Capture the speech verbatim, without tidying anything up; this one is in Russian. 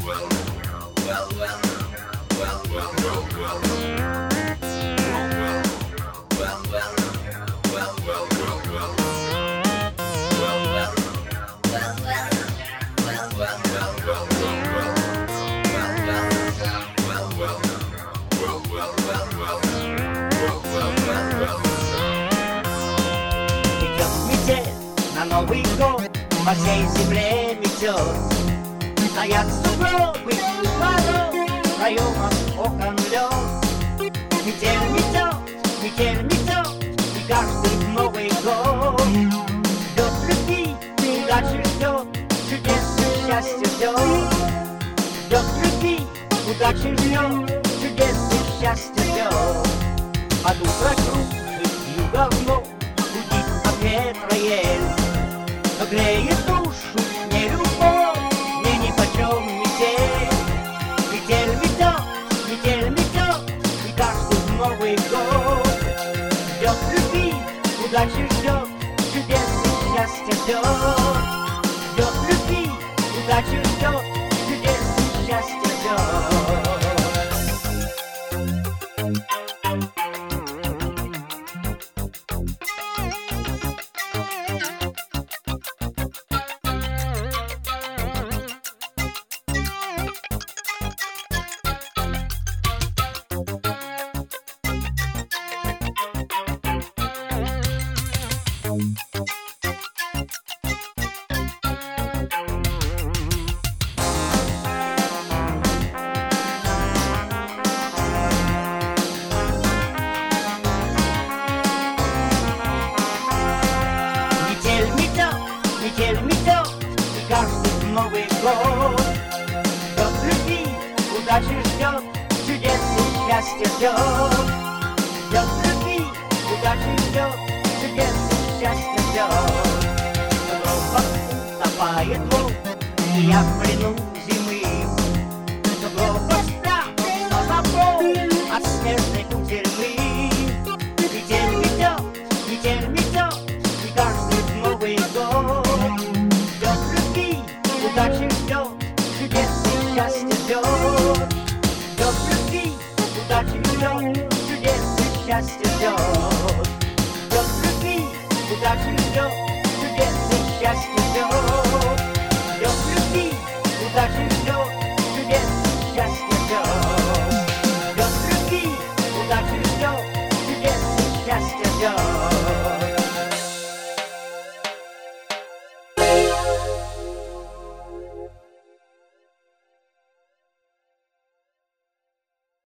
На Новый год по всей земле метет. Стоят сугробы у ворот, в проемах окон лед. Метель метет, метель метет, и каждый Новый год ждет любви, удачи ждет, чудес и счастья ждет. Ждет любви, удачи ждет, чудес и счастья ждет. Под утро кружит юга вновь, гудит от ветра ель. Но греет душу не любовь, мне нипочем метель. Метель метет, метель метет, и каждый Новый год ждет любви, удачи ждет, чудес и счастья ждет. Ждет любви, удачи ждет, чудес и счастья ждет. Метель метет, и каждый Новый год ждет любви, удачи ждет, чудес и счастья ждет. Ждет любви, удачи ждет, чудес и счастья ждет. Снова утопает лук, и я в плену